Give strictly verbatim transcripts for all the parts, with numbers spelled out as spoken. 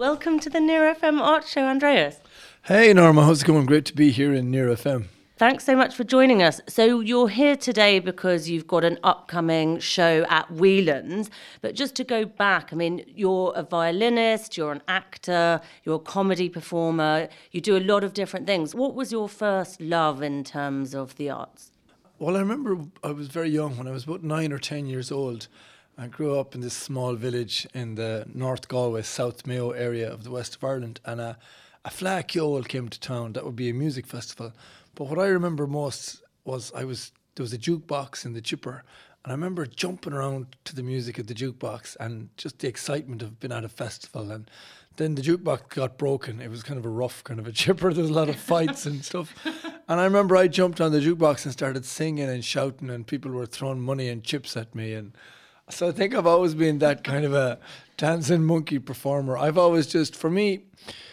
Welcome to the Near F M Art Show, Andreas. Hey Norma, how's it going? Great to be here in Near F M. Thanks so much for joining us. So you're here today because you've got an upcoming show at Whelan's. But just to go back, I mean, you're a violinist, you're an actor, you're a comedy performer, you do a lot of different things. What was your first love in terms of the arts? Well, I remember I was very young, when I was about nine or ten years old. I grew up in this small village in the North Galway, South Mayo area of the west of Ireland, and a, a Fleadh Cheoil came to town. That would be a music festival. But what I remember most was I was there was a jukebox in the chipper, and I remember jumping around to the music of the jukebox and just the excitement of being at a festival. And then the jukebox got broken. It was kind of a rough kind of a chipper. There was a lot of fights and stuff. And I remember I jumped on the jukebox and started singing and shouting, and people were throwing money and chips at me. And so I think I've always been that kind of a dancing monkey performer. I've always just, for me,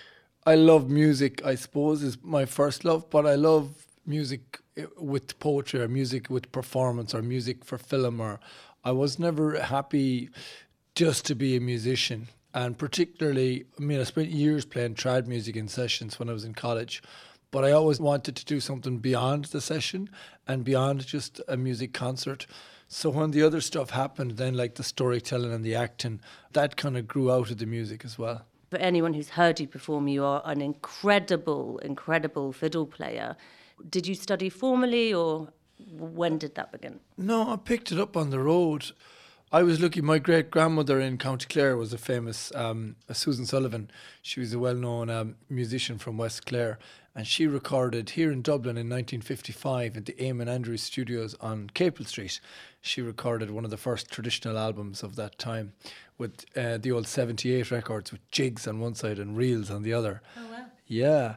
I love music, I suppose, is my first love, but I love music with poetry or music with performance or music for film. Or I was never happy just to be a musician. And particularly, I mean, I spent years playing trad music in sessions when I was in college, but I always wanted to do something beyond the session and beyond just a music concert. So when the other stuff happened, then like the storytelling and the acting, that kind of grew out of the music as well. For anyone who's heard you perform, you are an incredible, incredible fiddle player. Did you study formally, or when did that begin? No, I picked it up on the road. I was lucky. My great-grandmother in County Clare was a famous um, Susan Sullivan. She was a well-known um, musician from West Clare, and she recorded here in Dublin in nineteen fifty-five at the Eamon Andrews Studios on Capel Street. She recorded one of the first traditional albums of that time with uh, the old seventy-eight records with jigs on one side and reels on the other. Oh, wow. Yeah,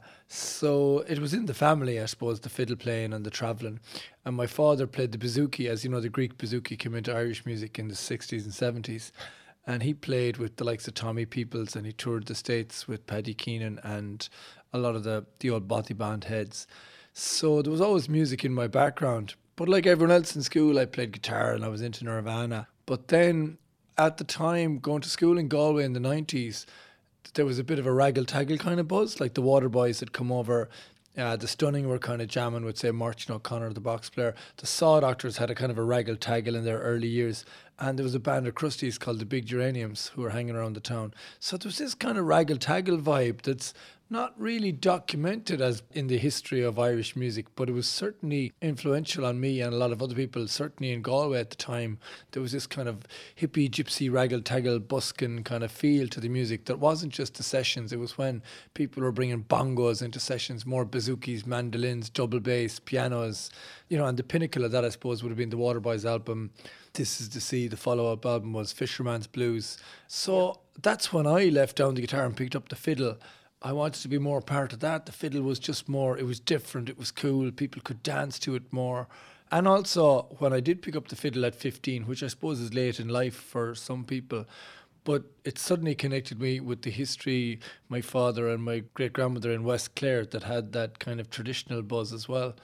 so it was in the family, I suppose, the fiddle playing and the travelling. And my father played the bouzouki. As you know, the Greek bouzouki came into Irish music in the sixties and seventies. And he played with the likes of Tommy Peoples, and he toured the States with Paddy Keenan and a lot of the, the old bothy band heads. So there was always music in my background. But like everyone else in school, I played guitar and I was into Nirvana. But then at the time, going to school in Galway in the nineties, there was a bit of a raggle-taggle kind of buzz. Like the Waterboys had come over. Uh, the Stunning were kind of jamming with, say, Martin O'Connor, the box player. The Saw Doctors had a kind of a raggle-taggle in their early years. And there was a band of crusties called the Big Geraniums who were hanging around the town. So there was this kind of raggle-taggle vibe that's not really documented as in the history of Irish music, but it was certainly influential on me and a lot of other people, certainly in Galway at the time. There was this kind of hippie, gypsy, raggle-taggle, buskin kind of feel to the music that wasn't just the sessions. It was when people were bringing bongos into sessions, more bazookies, mandolins, double bass, pianos, you know, and the pinnacle of that, I suppose, would have been the Waterboys album, This Is the Sea. The follow-up album was Fisherman's Blues. So that's when I left down the guitar and picked up the fiddle. I wanted to be more a part of that. The fiddle was just more, it was different, it was cool, people could dance to it more. And also, when I did pick up the fiddle at fifteen, which I suppose is late in life for some people, but it suddenly connected me with the history, my father and my great-grandmother in West Clare that had that kind of traditional buzz as well.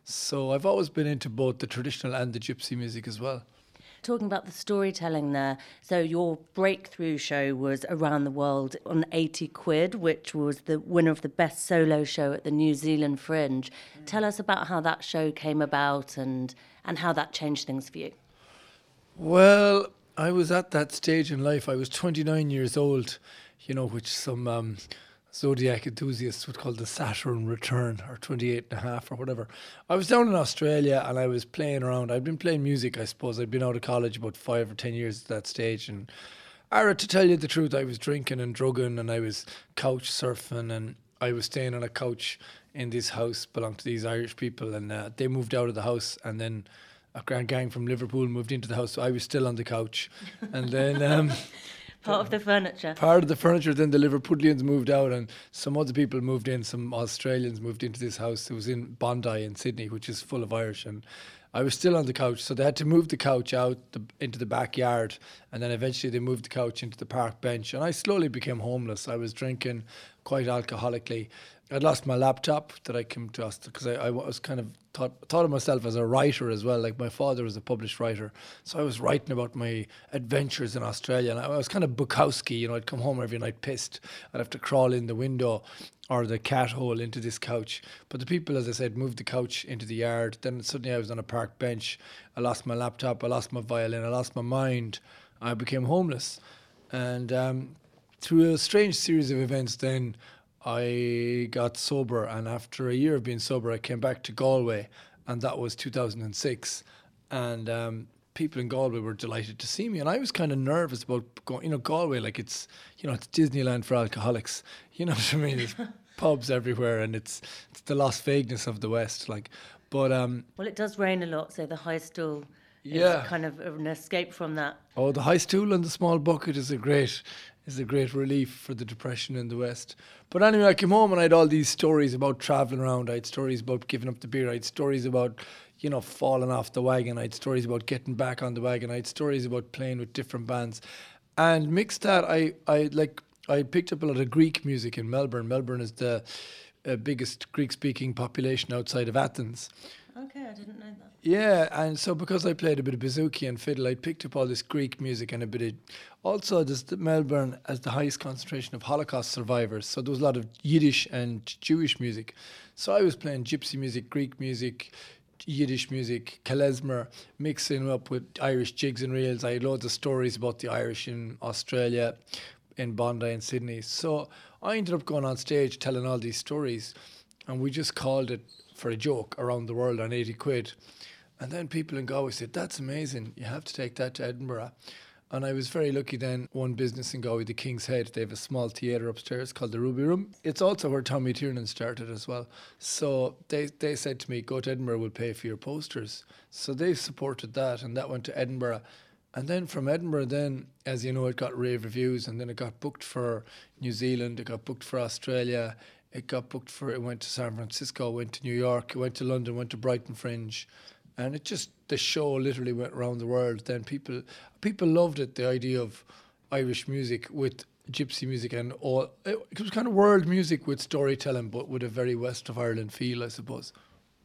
So I've always been into both the traditional and the gypsy music as well. Talking about the storytelling there, so your breakthrough show was Around the World on eighty quid, which was the winner of the best solo show at the New Zealand Fringe. Mm. Tell us about how that show came about and, and how that changed things for you. Well, I was at that stage in life. I was twenty-nine years old, you know, which some um, Zodiac enthusiasts would call the Saturn return, or twenty-eight and a half or whatever. I was down in Australia and I was playing around. I'd been playing music, I suppose. I'd been out of college about five or ten years at that stage. And Ara, to tell you the truth, I was drinking and drugging and I was couch surfing and I was staying on a couch in this house, belonged to these Irish people, and uh, they moved out of the house, and then a grand gang from Liverpool moved into the house. So I was still on the couch. And then... Um, Part of the furniture. Part of the furniture. Then the Liverpudlians moved out and some other people moved in. Some Australians moved into this house. It was in Bondi in Sydney, which is full of Irish. And I was still on the couch. So they had to move the couch out the, into the backyard. And then eventually they moved the couch into the park bench. And I slowly became homeless. I was drinking quite alcoholically. I'd lost my laptop that I came to us because I, I was kind of thought, thought of myself as a writer as well. Like my father was a published writer. So I was writing about my adventures in Australia. And I was kind of Bukowski, you know, I'd come home every night pissed. I'd have to crawl in the window or the cat hole into this couch. But the people, as I said, moved the couch into the yard. Then suddenly I was on a park bench. I lost my laptop. I lost my violin. I lost my mind. I became homeless. And um, through a strange series of events then, I got sober, and after a year of being sober, I came back to Galway, and that was two thousand six. And um, people in Galway were delighted to see me, and I was kind of nervous about going. You know, Galway, like it's you know it's Disneyland for alcoholics. You know what I mean? There's pubs everywhere, and it's it's the Las Vegas of the West. Like, but um, well, it does rain a lot, so the high stool yeah, is kind of an escape from that. Oh, the high stool and the small bucket is a great is a great relief for the depression in the West. But anyway, I came home and I had all these stories about travelling around. I had stories about giving up the beer. I had stories about, you know, falling off the wagon. I had stories about getting back on the wagon. I had stories about playing with different bands. And mixed that, I, I like I picked up a lot of Greek music in Melbourne. Melbourne is the uh, biggest Greek-speaking population outside of Athens. Okay, I didn't know that. Yeah, and so because I played a bit of bouzouki and fiddle, I picked up all this Greek music and a bit of... Also, there's the Melbourne has the highest concentration of Holocaust survivors, so there was a lot of Yiddish and Jewish music. So I was playing gypsy music, Greek music, Yiddish music, klezmer, mixing up with Irish jigs and reels. I had loads of stories about the Irish in Australia, in Bondi and Sydney. So I ended up going on stage telling all these stories, and we just called it for a joke around the world on eighty quid. And then people in Galway said, that's amazing, you have to take that to Edinburgh. And I was very lucky then, one business in Galway, the King's Head, they have a small theatre upstairs called the Ruby Room. It's also where Tommy Tiernan started as well. So they, they said to me, go to Edinburgh, we'll pay for your posters. So they supported that, and that went to Edinburgh. And then from Edinburgh then, as you know, it got rave reviews, and then it got booked for New Zealand, it got booked for Australia, it got booked for, it went to San Francisco, went to New York, it went to London, went to Brighton Fringe. And it just, the show literally went around the world. Then people people loved it, the idea of Irish music with gypsy music and all. It, it was kind of world music with storytelling, but with a very West of Ireland feel, I suppose.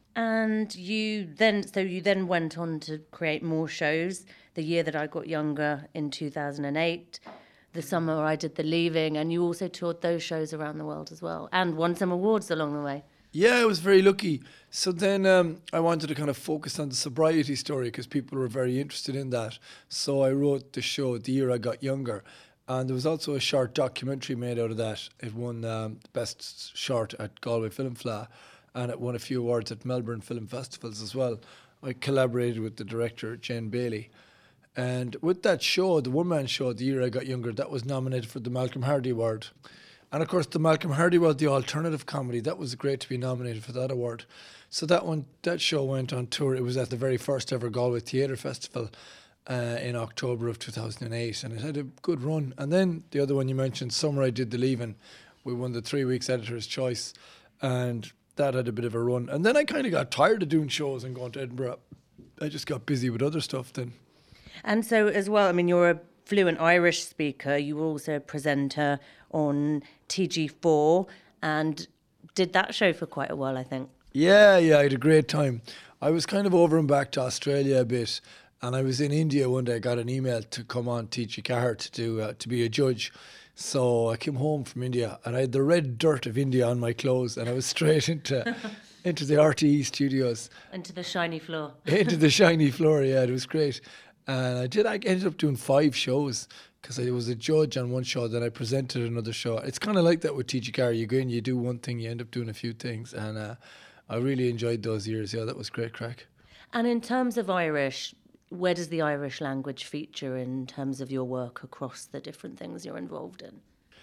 And you then, so you then went on to create more shows. The Year That I Got Younger in two thousand eight, the summer I did The Leaving, and you also toured those shows around the world as well, and won some awards along the way. Yeah, I was very lucky. So then um, I wanted to kind of focus on the sobriety story because people were very interested in that. So I wrote the show, The Year I Got Younger. And there was also a short documentary made out of that. It won um, Best Short at Galway Film Fleadh, and it won a few awards at Melbourne Film Festivals as well. I collaborated with the director, Jane Bailey. And with that show, the one-man show, The Year I Got Younger, that was nominated for the Malcolm Hardy Award. And of course, the Malcolm Hardy Award, the alternative comedy, that was great to be nominated for that award. So that one, that show went on tour. It was at the very first ever Galway Theatre Festival uh, in October of two thousand eight, and it had a good run. And then the other one you mentioned, Summer I Did The Leaving, we won the three weeks Editor's Choice, and that had a bit of a run. And then I kind of got tired of doing shows and going to Edinburgh. I just got busy with other stuff then. And so as well, I mean, you're a fluent Irish speaker. You were also a presenter on T G four and did that show for quite a while, I think. Yeah, yeah, I had a great time. I was kind of over and back to Australia a bit, and I was in India one day. I got an email to come on T G Car to do, uh, to be a judge. So I came home from India, and I had the red dirt of India on my clothes, and I was straight into into the R T E studios. Into the shiny floor. Into the shiny floor, yeah, it was great. And I did. I ended up doing five shows because I was a judge on one show, then I presented another show. It's kind of like that with T G Car. You go in, you do one thing, you end up doing a few things, and uh, I really enjoyed those years. Yeah, that was great crack. And in terms of Irish, where does the Irish language feature in terms of your work across the different things you're involved in?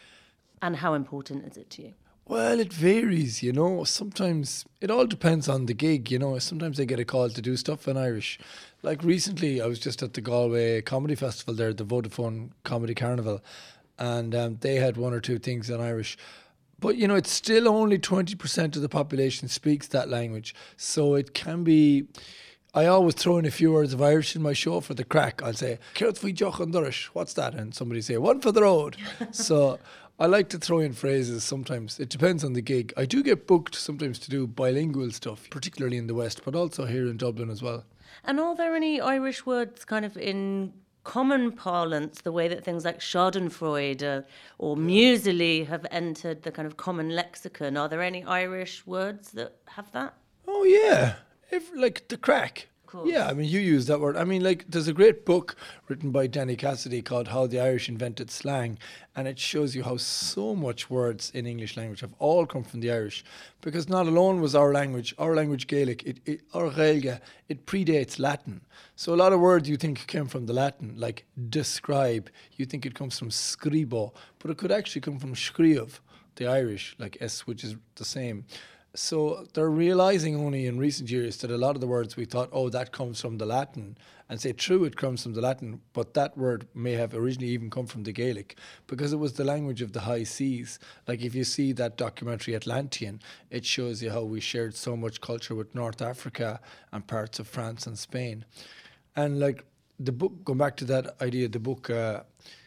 And how important is it to you? Well, it varies, you know. Sometimes it all depends on the gig, you know. Sometimes I get a call to do stuff in Irish. Like recently, I was just at the Galway Comedy Festival there, the Vodafone Comedy Carnival, and um, they had one or two things in Irish. But, you know, it's still only twenty percent of the population speaks that language. So it can be... I always throw in a few words of Irish in my show for the crack. I'll say, what's that? And somebody say, one for the road. So I like to throw in phrases sometimes. It depends on the gig. I do get booked sometimes to do bilingual stuff, particularly in the West, but also here in Dublin as well. And are there any Irish words kind of in common parlance, the way that things like schadenfreude uh, or muesli have entered the kind of common lexicon? Are there any Irish words that have that? Oh, yeah. If, like the crack. Course. Yeah, I mean, you use that word. I mean, like, there's a great book written by Danny Cassidy called How the Irish Invented Slang, and it shows you how so much words in English language have all come from the Irish, because not alone was our language, our language Gaelic, it, it, our Gaeilge, it predates Latin. So a lot of words you think came from the Latin, like describe, you think it comes from scribo, but it could actually come from scriov, the Irish, like S, which is the same. So they're realising only in recent years that a lot of the words we thought, oh, that comes from the Latin, and say, true, it comes from the Latin, but that word may have originally even come from the Gaelic, because it was the language of the high seas. Like if you see that documentary Atlantean, it shows you how we shared so much culture with North Africa and parts of France and Spain. And like the book, going back to that idea, the book... Uh,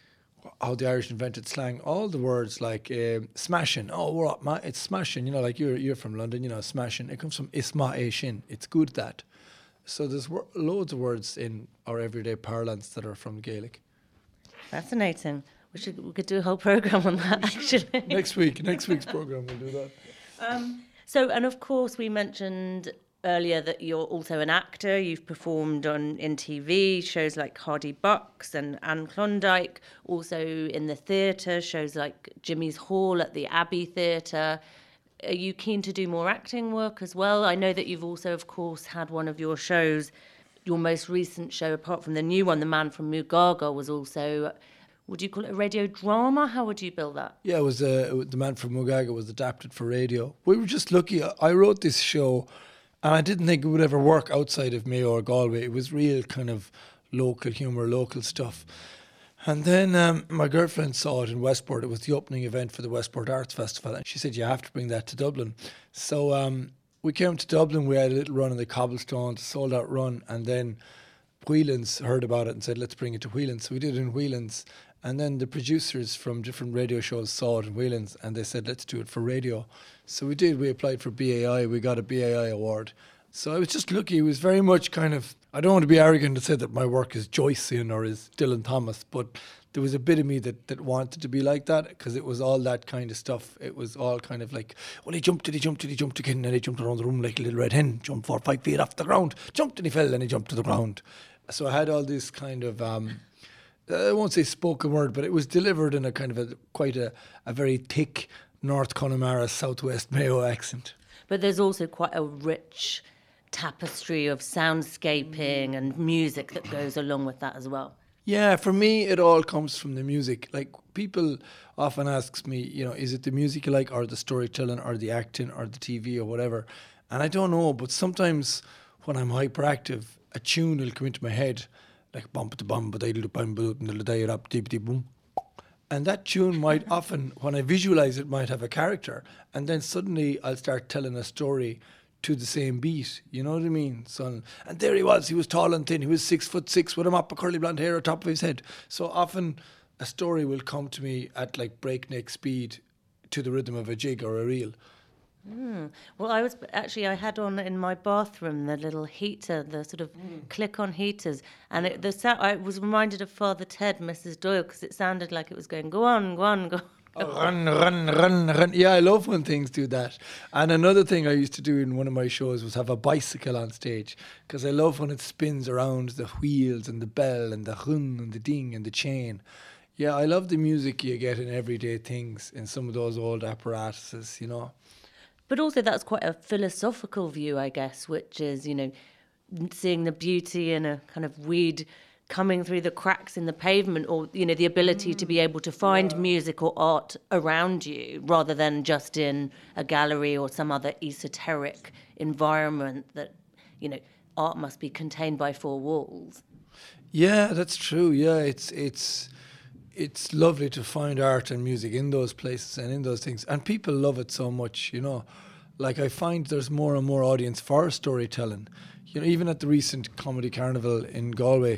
how the Irish invented slang, all the words like uh, smashing, oh, we're up, ma- it's smashing, you know, like you're you're from London, you know, smashing, it comes from isma e shin, it's good that. So there's wor- loads of words in our everyday parlance that are from Gaelic. Fascinating. We should we could do a whole programme on that, actually. next week, next week's programme we'll do that. Um, so, and of course we mentioned earlier that you're also an actor. You've performed on in T V shows like Hardy Bucks and Anne Klondike, also in the theatre, shows like Jimmy's Hall at the Abbey Theatre. Are you keen to do more acting work as well? I know that you've also, of course, had one of your shows, your most recent show, apart from the new one, The Man from Mugaga, was also, would you call it a radio drama? How would you build that? Yeah, it was uh, The Man from Mugaga was adapted for radio. We were just lucky. I wrote this show and I didn't think it would ever work outside of Mayo or Galway. It was real kind of local humour, local stuff. And then um, my girlfriend saw it in Westport. It was the opening event for the Westport Arts Festival. And she said, you have to bring that to Dublin. So um, we came to Dublin. We had a little run in the Cobblestones, sold out run. And then Whelan's heard about it and said, let's bring it to Whelan's. So we did it in Whelan's. And then the producers from different radio shows saw it in Whelan's and they said, let's do it for radio. So we did. We applied for B A I. We got a B A I award. So I was just lucky. It was very much kind of, I don't want to be arrogant to say that my work is Joycean or is Dylan Thomas, but there was a bit of me that, that wanted to be like that because it was all that kind of stuff. It was all kind of like, well, he jumped and he jumped and he jumped again and he jumped around the room like a little red hen, jumped four or five feet off the ground, jumped and he fell and he jumped to the ground. So I had all this kind of... Um, I won't say spoken word, but it was delivered in a kind of a quite a, a very thick North Connemara, Southwest Mayo accent. But there's also quite a rich tapestry of soundscaping and music that goes along with that as well. Yeah, for me, it all comes from the music. Like, people often ask me, you know, is it the music you like or the storytelling or the acting or the T V or whatever? And I don't know, but sometimes when I'm hyperactive, a tune will come into my head like bump to bum, but I do bum, boom. And that tune might often, when I visualize it, might have a character. And then suddenly I'll start telling a story to the same beat. You know what I mean? So, and there he was. He was tall and thin. He was six foot six with a mop of curly blonde hair on top of his head. So often a story will come to me at like breakneck speed to the rhythm of a jig or a reel. Mm. Well, I was actually, I had on in my bathroom the little heater, the sort of mm. click-on heaters, and it, the sound, I was reminded of Father Ted, Missus Doyle, because it sounded like it was going, go on, go on, go on. Oh, run, run, run, run. Yeah, I love when things do that. And another thing I used to do in one of my shows was have a bicycle on stage, because I love when it spins around the wheels and the bell and the hun and the ding and the chain. Yeah, I love the music you get in everyday things in some of those old apparatuses, you know. But also that's quite a philosophical view, I guess, which is, you know, seeing the beauty in a kind of weed coming through the cracks in the pavement, or, you know, the ability mm. to be able to find yeah. music or art around you rather than just in a gallery or some other esoteric environment that, you know, art must be contained by four walls. Yeah, that's true. Yeah, it's it's it's lovely to find art and music in those places and in those things. And people love it so much, you know. Like, I find there's more and more audience for storytelling. You know, even at the recent Comedy Carnival in Galway,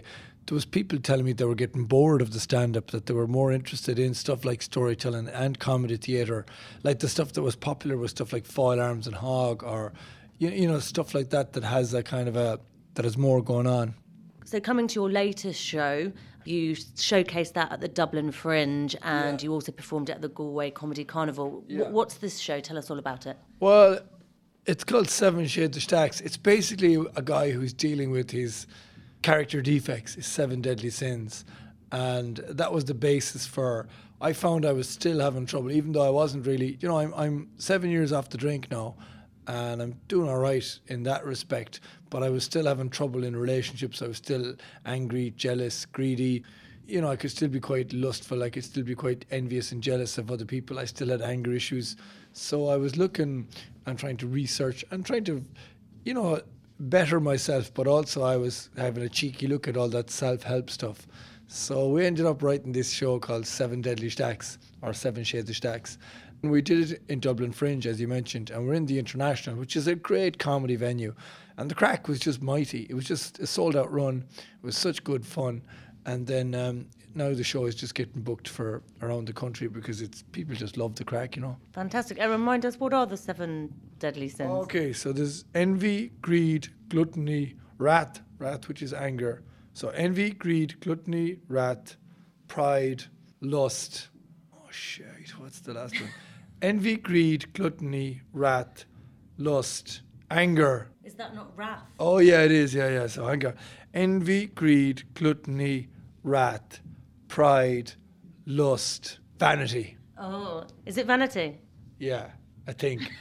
there was people telling me they were getting bored of the stand-up, that they were more interested in stuff like storytelling and comedy theatre. Like the stuff that was popular was stuff like Foil Arms and Hog, or you, you know, stuff like that that has a kind of a, that has more going on. So coming to your latest show, you showcased that at the Dublin Fringe, and yeah. you also performed it at the Galway Comedy Carnival. Yeah. W- what's this show? Tell us all about it. Well, it's called Seven Shades of Stacks. It's basically a guy who's dealing with his character defects, his seven deadly sins. And that was the basis for, I found I was still having trouble, even though I wasn't really, you know, I'm, I'm seven years off the drink now, and I'm doing all right in that respect, but I was still having trouble in relationships. I was still angry, jealous, greedy. You know, I could still be quite lustful. I could still be quite envious and jealous of other people. I still had anger issues. So I was looking and trying to research and trying to, you know, better myself, but also I was having a cheeky look at all that self-help stuff. So we ended up writing this show called Seven Deadly Stacks, or Seven Shades of Stacks. And we did it in Dublin Fringe, as you mentioned, and we're in the International, which is a great comedy venue. And the crack was just mighty. It was just a sold-out run. It was such good fun. And then um, now the show is just getting booked for around the country because it's people just love the crack, you know. Fantastic. And remind us, what are the seven deadly sins? Okay, so there's envy, greed, gluttony, wrath, wrath which is anger. So envy, greed, gluttony, wrath, pride, lust. Oh shit, what's the last one? Envy, greed, gluttony, wrath, lust, anger. Is that not wrath? Oh yeah, it is. Yeah, yeah. So anger, envy, greed, gluttony, wrath, pride, lust, vanity. Oh, is it vanity? Yeah, I think.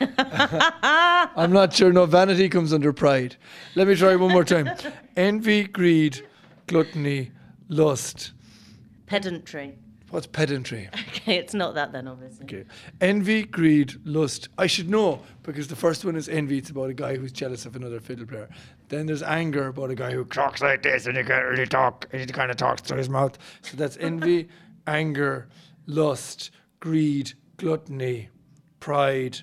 I'm not sure. No, vanity comes under pride. Let me try one more time. Envy, greed, gluttony, lust. Pedantry. What's pedantry? Okay, it's not that then, obviously. Okay. Envy, greed, lust. I should know, because the first one is envy. It's about a guy who's jealous of another fiddle player. Then there's anger, about a guy who talks like this and he can't really talk. And he kind of talks through his mouth. So that's envy, anger, lust, greed, gluttony, pride,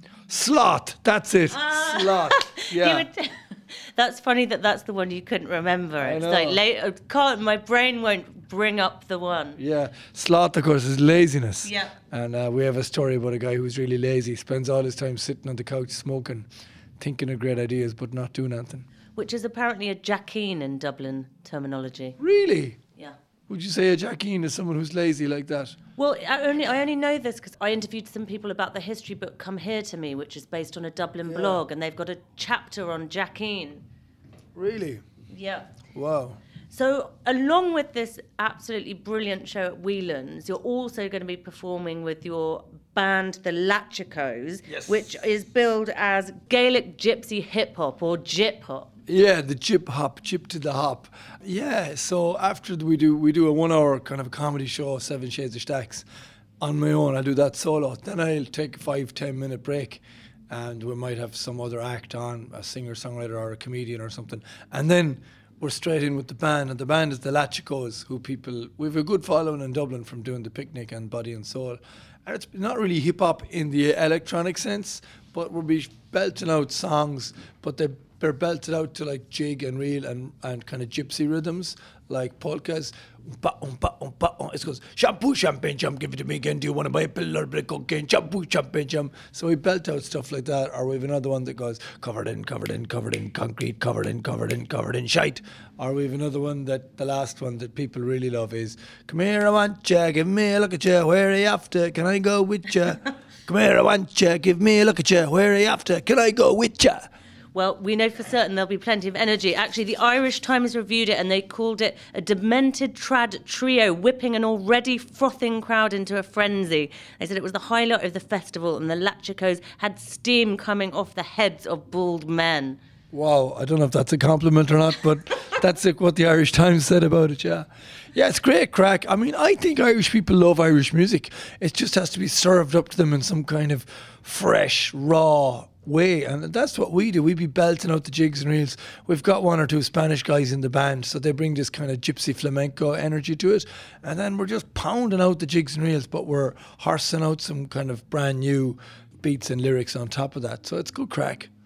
sloth. That's it. Uh, sloth. Yeah. T- that's funny that that's the one you couldn't remember. I It's know. like later, can't, my brain won't bring up the one. Yeah. Sloth, of course, is laziness. Yeah. And uh, we have a story about a guy who's really lazy, spends all his time sitting on the couch smoking, thinking of great ideas, but not doing anything. Which is apparently a jackeen in Dublin terminology. Really? Yeah. Would you say a jackeen is someone who's lazy like that? Well, I only I only know this because I interviewed some people about the history book Come Here to Me, which is based on a Dublin Yeah. blog, and they've got a chapter on jackeen. Really? Yeah. Wow. So along with this absolutely brilliant show at Whelan's, you're also going to be performing with your band, the Lachicos, Yes. which is billed as Gaelic Gypsy Hip Hop or Gyp Hop. Yeah, the chip hop, chip to the hop. Yeah, so after we do we do a one hour kind of a comedy show, Seven Shades of Stacks, on my own. I'll do that solo. Then I'll take a five, ten minute break, and we might have some other act on, a singer, songwriter, or a comedian or something. And then we're straight in with the band, and the band is the Lachicos, who people, we have a good following in Dublin from doing the Picnic and Body and Soul. And it's not really hip hop in the electronic sense, but we'll be belting out songs, but they they're belted out to like jig and reel and, and kind of gypsy rhythms, like polkas. Umpa, umpa, umpa, um. It goes, shampoo, champagne, jump, give it to me again. Do you want to buy a pill or a bit of cocaine? Shampoo, champagne, jump. So we belt out stuff like that. Or we have another one that goes, covered in, covered in, covered in concrete, covered in, covered in, covered in shite. Or we have another one that, the last one that people really love is, come here, I want ya, give me a look at ya, where are you after? Can I go with ya? Come here, I want ya, give me a look at ya, where are you after? Can I go with ya? Well, we know for certain there'll be plenty of energy. Actually, the Irish Times reviewed it and they called it a demented trad trio, whipping an already frothing crowd into a frenzy. They said it was the highlight of the festival and the Lachicos had steam coming off the heads of bald men. Wow, I don't know if that's a compliment or not, but that's like what the Irish Times said about it, yeah. Yeah, it's great crack. I mean, I think Irish people love Irish music. It just has to be served up to them in some kind of fresh, raw way, and that's what we do. We be belting out the jigs and reels. We've got one or two Spanish guys in the band, so they bring this kind of gypsy flamenco energy to it, and then we're just pounding out the jigs and reels, but we're horsing out some kind of brand new beats and lyrics on top of that, so it's good crack.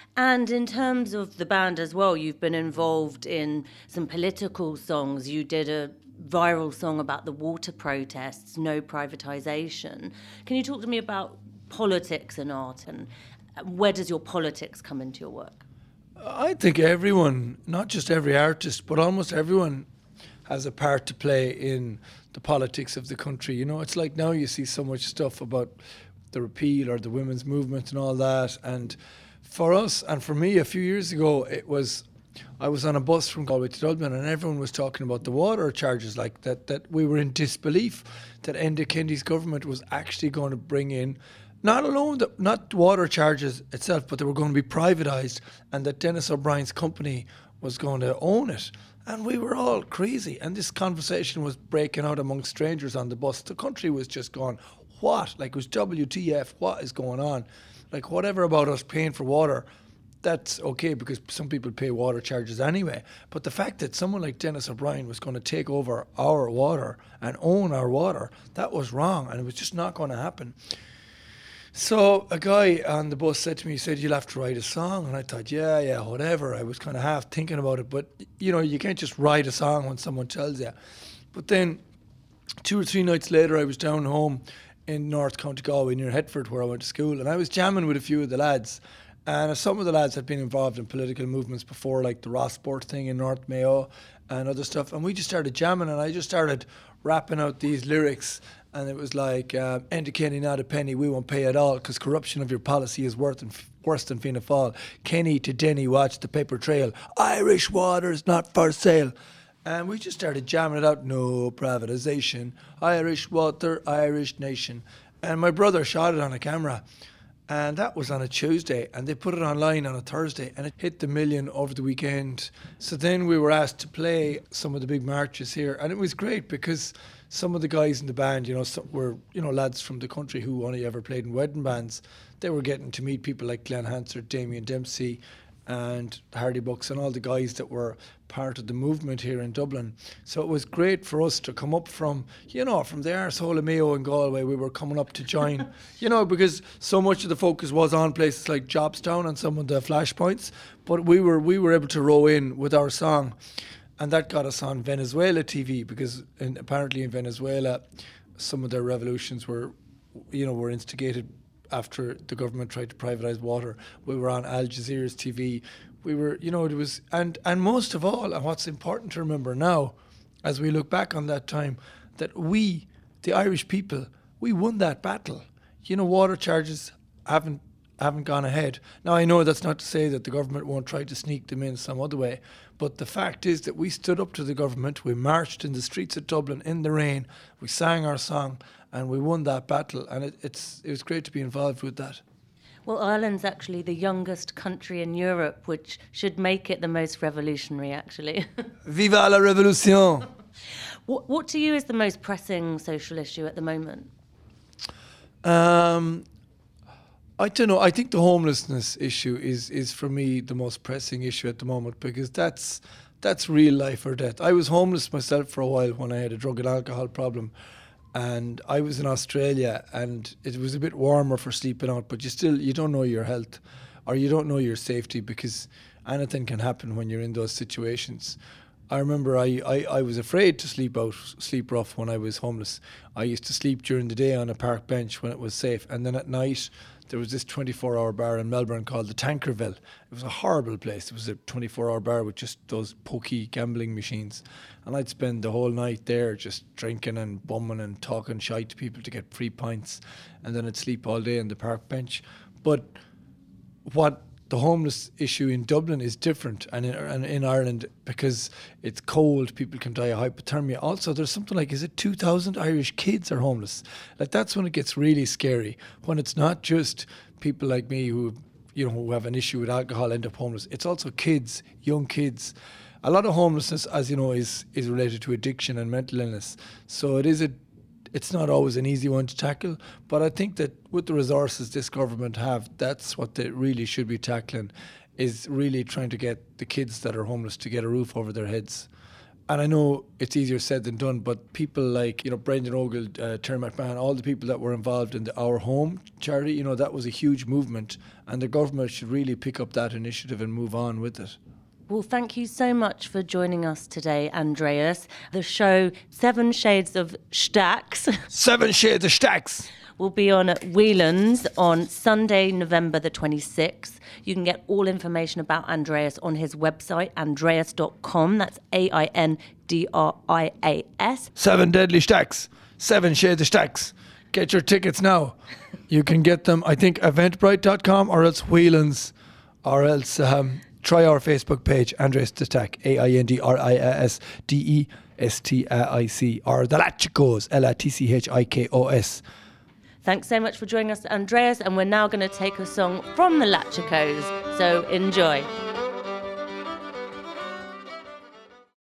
And in terms of the band as well, you've been involved in some political songs. You did a viral song about the water protests, no privatisation. Can you talk to me about politics in art, and where does your politics come into your work? I think everyone, not just every artist, but almost everyone has a part to play in the politics of the country. You know, it's like now you see so much stuff about the repeal or the women's movement and all that. And for us, and for me, a few years ago, it was, I was on a bus from Galway to Dublin, and everyone was talking about the water charges, like that, that we were in disbelief that Enda Kenny's government was actually going to bring in not alone the, not water charges itself, but they were going to be privatised, and that Dennis O'Brien's company was going to own it. And we were all crazy. And this conversation was breaking out among strangers on the bus. The country was just going, what? Like, it was W T F, what is going on? Like, whatever about us paying for water, that's okay, because some people pay water charges anyway. But the fact that someone like Dennis O'Brien was going to take over our water and own our water, that was wrong, and it was just not going to happen. So a guy on the bus said to me, he said, you'll have to write a song. And I thought, yeah, yeah, whatever. I was kind of half thinking about it. But, you know, you can't just write a song when someone tells you. But then two or three nights later, I was down home in North County Galway near Hetford, where I went to school. And I was jamming with a few of the lads. And some of the lads had been involved in political movements before, like the Rossport thing in North Mayo and other stuff. And we just started jamming, and I just started rapping out these lyrics. And it was like, uh, Enda Kenny, not a penny, we won't pay at all, because corruption of your policy is worth and f- worse than Fianna Fáil. Kenny to Denny, watch the paper trail. Irish water's not for sale. And we just started jamming it out. No privatisation. Irish water, Irish nation. And my brother shot it on a camera. And that was on a Tuesday, and they put it online on a Thursday, and it hit the million over the weekend. So then we were asked to play some of the big marches here, and it was great because some of the guys in the band, you know, some were, you know, lads from the country who only ever played in wedding bands. They were getting to meet people like Glenn Hansard, Damien Dempsey, and Hardy Bucks, and all the guys that were part of the movement here in Dublin. So it was great for us to come up from, you know, from the arsehole of Mayo and Galway. We were coming up to join, you know, because so much of the focus was on places like Jobstown and some of the flashpoints. But we were we were able to row in with our song, and that got us on Venezuela T V, because in, apparently in Venezuela, some of their revolutions were, you know, were instigated after the government tried to privatise water. We were on Al Jazeera's T V. We were, you know, it was, and, and most of all, and what's important to remember now, as we look back on that time, that we, the Irish people, we won that battle. You know, water charges haven't haven't gone ahead. Now, I know that's not to say that the government won't try to sneak them in some other way, but the fact is that we stood up to the government, we marched in the streets of Dublin in the rain, we sang our song, and we won that battle, and it, it's it was great to be involved with that. Well, Ireland's actually the youngest country in Europe, which should make it the most revolutionary, actually. Viva la Revolution! What, what to you is the most pressing social issue at the moment? Um, I don't know. I think the homelessness issue is, is for me the most pressing issue at the moment, because that's that's real life or death. I was homeless myself for a while when I had a drug and alcohol problem. And I was in Australia, and it was a bit warmer for sleeping out, but you still, you don't know your health, or you don't know your safety, because anything can happen when you're in those situations. I remember I, I, I was afraid to sleep out, sleep rough when I was homeless. I used to sleep during the day on a park bench when it was safe, and then at night there was this twenty-four hour bar in Melbourne called the Tankerville. It was a horrible place. It was a twenty-four hour bar with just those pokey gambling machines. And I'd spend the whole night there just drinking and bumming and talking shite to people to get free pints. And then I'd sleep all day on the park bench. But what the homeless issue in Dublin is different, and in, and in Ireland, because it's cold, people can die of hypothermia. Also, there's something like, is it two thousand Irish kids are homeless? Like, that's when it gets really scary, when it's not just people like me who, you know, who have an issue with alcohol end up homeless. It's also kids, young kids. A lot of homelessness, as you know, is is related to addiction and mental illness. So it is a It's not always an easy one to tackle, but I think that with the resources this government have, that's what they really should be tackling, is really trying to get the kids that are homeless to get a roof over their heads. and I know it's easier said than done, but people like, you know, Brendan Ogle, uh, Terry McMahon, all the people that were involved in the Our Home charity, you know, that was a huge movement, and the government should really pick up that initiative and move on with it. Well, thank you so much for joining us today, Andreas. The show Seven Shades of Stax Seven Shades of Stax will be on at Whelan's on Sunday, November the twenty-sixth. You can get all information about Andreas on his website, andreas dot com. That's A I N D R I A S. Seven Deadly Stax. Seven Shades of Stax. Get your tickets now. You can get them, I think, eventbrite dot com or else Whelan's, or else um, try our Facebook page, Andreas the Stack, A I N D R I A S D E S T A I C, or The Latchicos, L A T C H I K O S. Thanks so much for joining us, Andreas, and we're now going to take a song from the Latchicos, so enjoy.